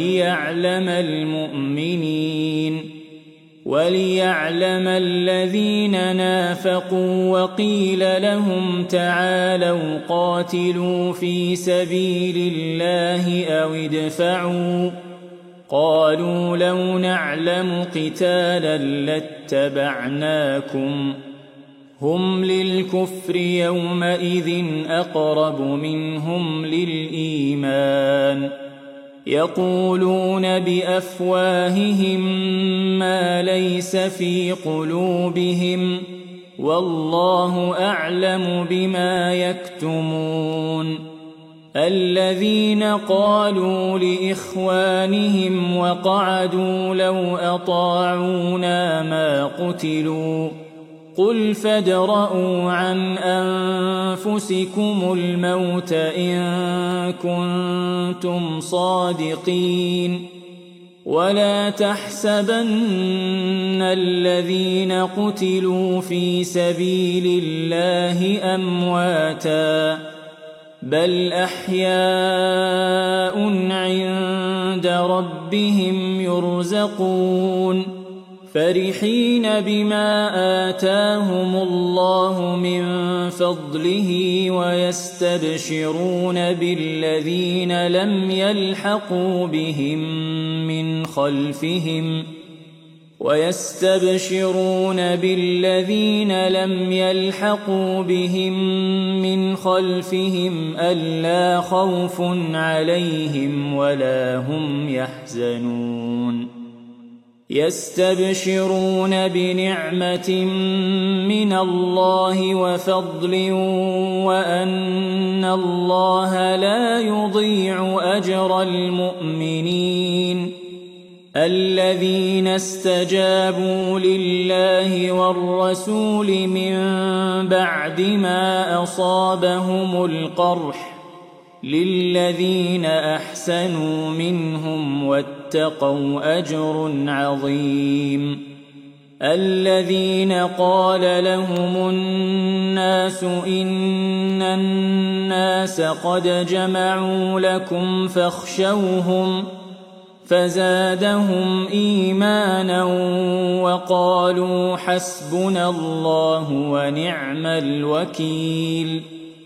[SPEAKER 1] وليعلم الذين نافقوا وقيل لهم تعالوا قاتلوا في سبيل الله أو ادفعوا قالوا لو نعلم قتالا لاتبعناكم هم للكفر يومئذ أقرب منهم للإيمان يقولون بأفواههم ما ليس في قلوبهم والله أعلم بما يكتمون الذين قالوا لإخوانهم وقعدوا لو أطاعونا ما قتلوا قل فادرءوا عن أنفسكم الموت إن كنتم صادقين ولا تحسبن الذين قتلوا في سبيل الله أمواتا بل أحياء عند ربهم يرزقون فرحين بما آتاهم الله من فضله ويستبشرون بالذين لم يلحقوا بهم من خلفهم ألا خوف عليهم ولا هم يحزنون يستبشرون بنعمة من الله وفضل وأن الله لا يضيع أجر المؤمنين الذين استجابوا لله والرسول من بعد ما أصابهم القرح للذين أحسنوا منهم واتقوا أجر عظيم الذين قال لهم الناس إن الناس قد جمعوا لكم فاخشوهم فزادهم إيمانا وقالوا حسبنا الله ونعم الوكيل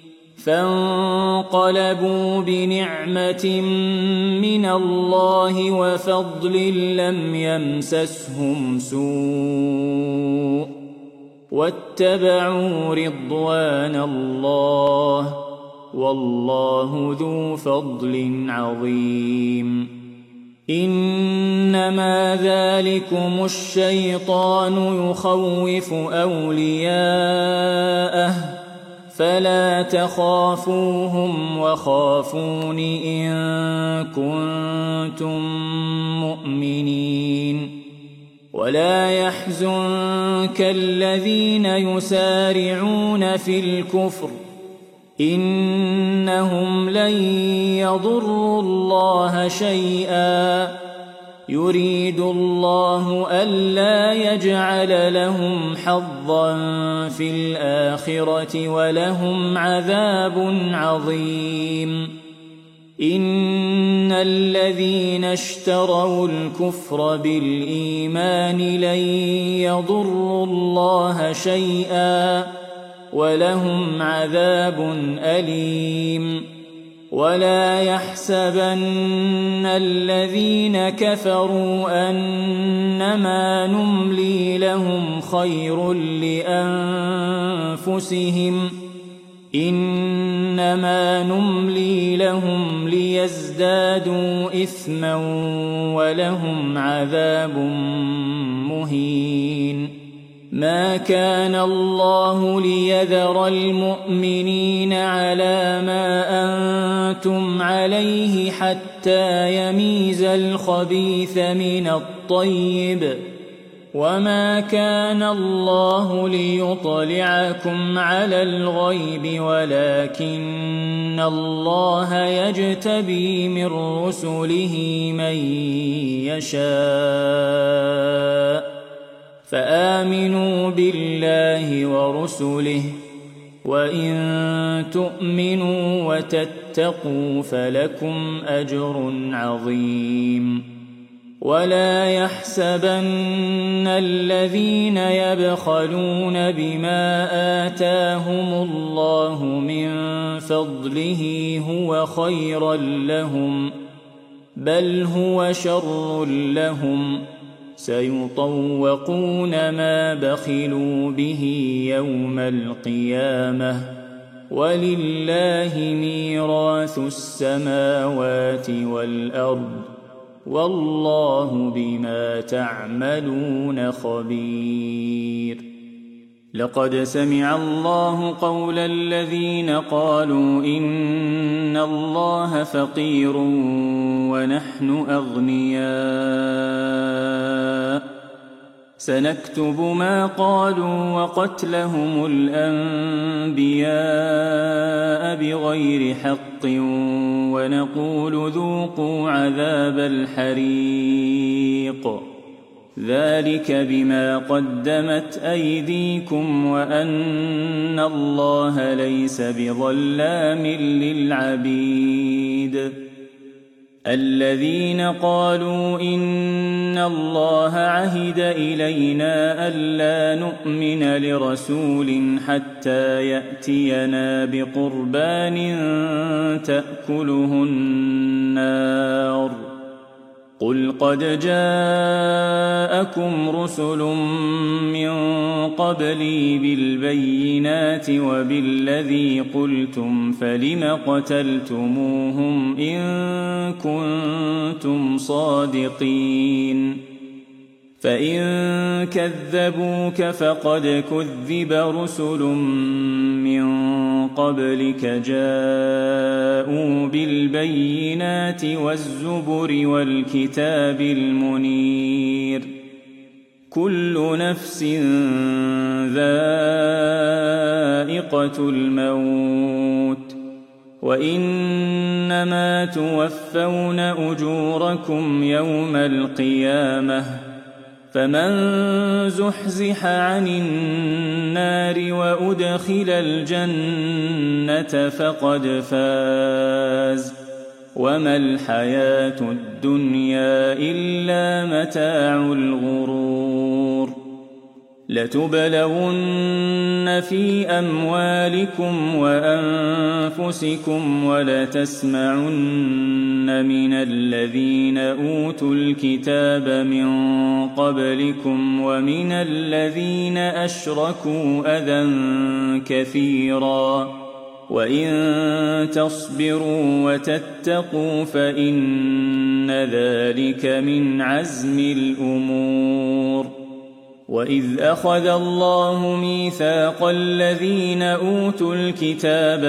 [SPEAKER 1] فانقلبوا بنعمة من الله وفضل لم يمسسهم سوء واتبعوا رضوان الله والله ذو فضل عظيم إنما ذلكم الشيطان يخوف أولياءه فلا تخافوهم وخافون إن كنتم مؤمنين ولا يحزنك الذين يسارعون في الكفر إنهم لن يضروا الله شيئا يريد الله ألا يجعل لهم حظا في الآخرة ولهم عذاب عظيم إن الذين اشتروا الكفر بالإيمان لن يضروا الله شيئا ولهم عذاب أليم ولا يحسبن الذين كفروا أنما نملي لهم خير لأنفسهم أنفسهم إنما نملي لهم ليزدادوا إثما ولهم عذاب مهين ما كان الله ليذر المؤمنين على ما أنتم عليه حتى يميز الخبيث من الطيب وما كان الله ليطلعكم على الغيب ولكن الله يجتبي من رسله من يشاء فآمنوا بالله ورسله وإن تؤمنوا وتتقوا فلكم أجر عظيم ولا يحسبن الذين يبخلون بما آتاهم الله من فضله هو خيرا لهم بل هو شر لهم سيطوقون ما بخلوا به يوم القيامة ولله ميراث السماوات والأرض والله بما تعملون خبير لقد سمع الله قول الذين قالوا إن الله فقير ونحن أغنياء سنكتب ما قالوا وقتلهم الأنبياء بغير حق ونقول ذوقوا عذاب الحريق ذلك بما قدمت أيديكم وأن الله ليس بظلام للعبيد الذين قالوا إن الله عهد إلينا ألا نؤمن لرسول حتى يأتينا بقربان تأكله النار قل قد جاءكم رسل من قبلي بالبينات وبالذي قلتم فلم قتلتموهم إن كنتم صادقين فإن كذبوك فقد كذب رسل من قبلك جاءوا بالبينات والزبر والكتاب المنير كل نفس ذائقة الموت وإنما توفون أجوركم يوم القيامة فمن زحزح عن النار وأدخل الجنة فقد فاز وما الحياة الدنيا إلا متاع الغرور لتبلون في أموالكم وأنفسكم ولتسمعن من الذين أوتوا الكتاب من قبلكم ومن الذين أشركوا أذى كثيرا وإن تصبروا وتتقوا فإن ذلك من عزم الأمور وإذ أخذ الله ميثاق الذين أوتوا الكتاب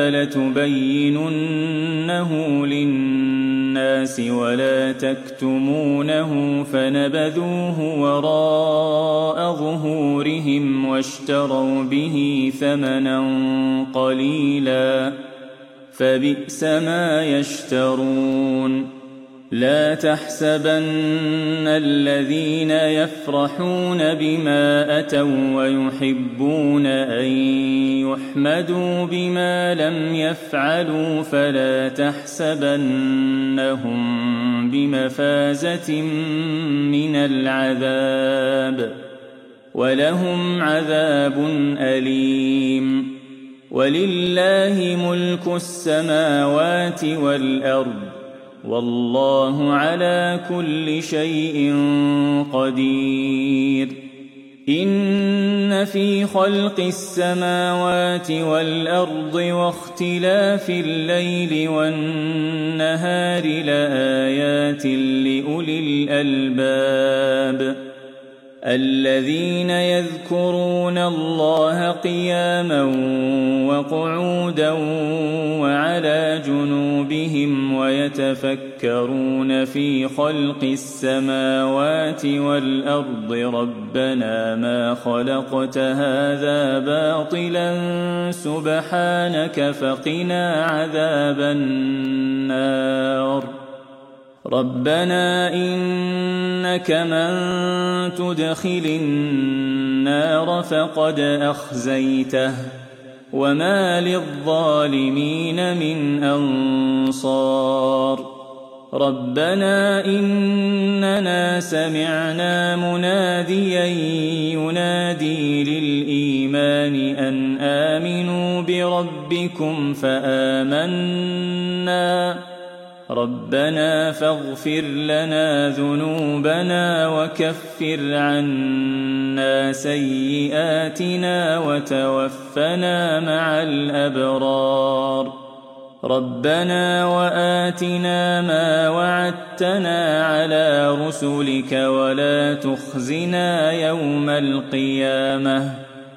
[SPEAKER 1] لتبيننه للناس ولا تكتمونه فنبذوه وراء ظهورهم واشتروا به ثمنا قليلا فبئس ما يشترون لا تحسبن الذين يفرحون بما أتوا ويحبون أن يحمدوا بما لم يفعلوا فلا تحسبنهم بمفازة من العذاب ولهم عذاب أليم ولله ملك السماوات والأرض والله على كل شيء قدير إن في خلق السماوات والأرض واختلاف الليل والنهار لآيات لأولي الألباب الذين يذكرون الله قياما وقعودا وعلى جنوبهم ويتفكرون في خلق السماوات والأرض ربنا ما خلقت هذا باطلا سبحانك فقنا عذاب النار ربنا إنك من تدخل النار فقد أخزيته وما للظالمين من أنصار ربنا إننا سمعنا مناديا ينادي للإيمان أن آمنوا بربكم فآمنا ربنا فاغفر لنا ذنوبنا وكفر عنا سيئاتنا وتوفنا مع الأبرار ربنا وآتنا ما وعدتنا على رسلك ولا تخزنا يوم القيامة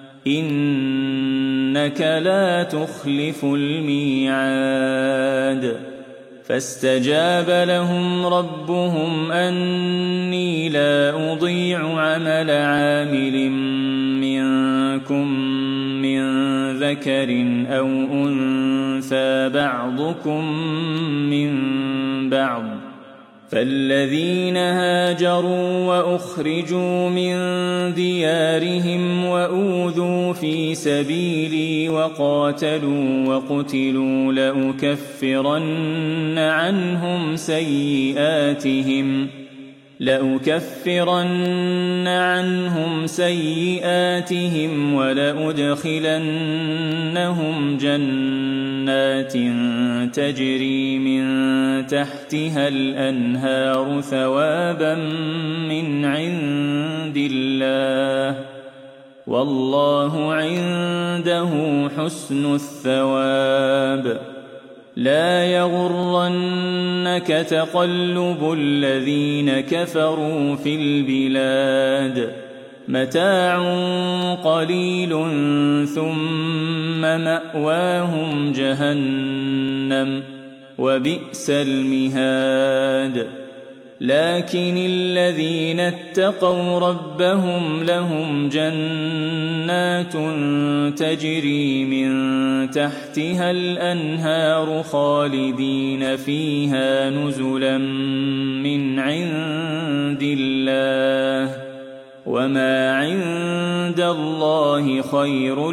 [SPEAKER 1] إنك لا تخلف الميعاد فاستجاب لهم ربهم أني لا أضيع عمل عامل منكم من ذكر أو أنثى بعضكم من بعض فالذين هاجروا وأخرجوا من ديارهم وأوذوا في سبيلي وقاتلوا وقتلوا لأكفرن عنهم سيئاتهم ولأدخلنهم جنات تجري من تحتها الأنهار ثوابا من عند الله والله عنده حسن الثواب لا يغرنك تقلب الذين كفروا في البلاد متاع قليل ثم مأواهم جهنم وبئس المهاد لكن الذين اتقوا ربهم لهم جنات تجري من تحتها الأنهار خالدين فيها نزلا من عند الله وما عند الله خير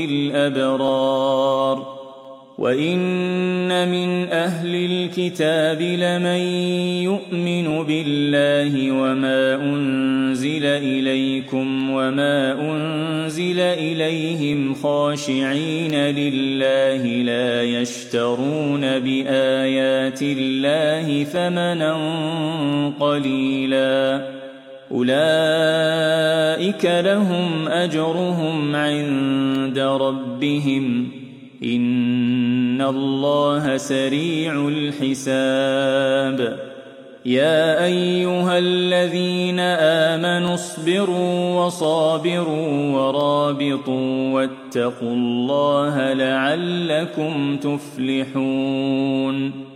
[SPEAKER 1] للأبرار وإن من أهل الكتاب لمن يؤمن بالله وما أنزل إليكم وما أنزل إليهم خاشعين لله لا يشترون بآيات الله ثمنا قليلا أولئك لهم أجرهم عند ربهم إن الله سريع الحساب يا أيها الذين آمنوا اصبروا وصابروا ورابطوا واتقوا الله لعلكم تفلحون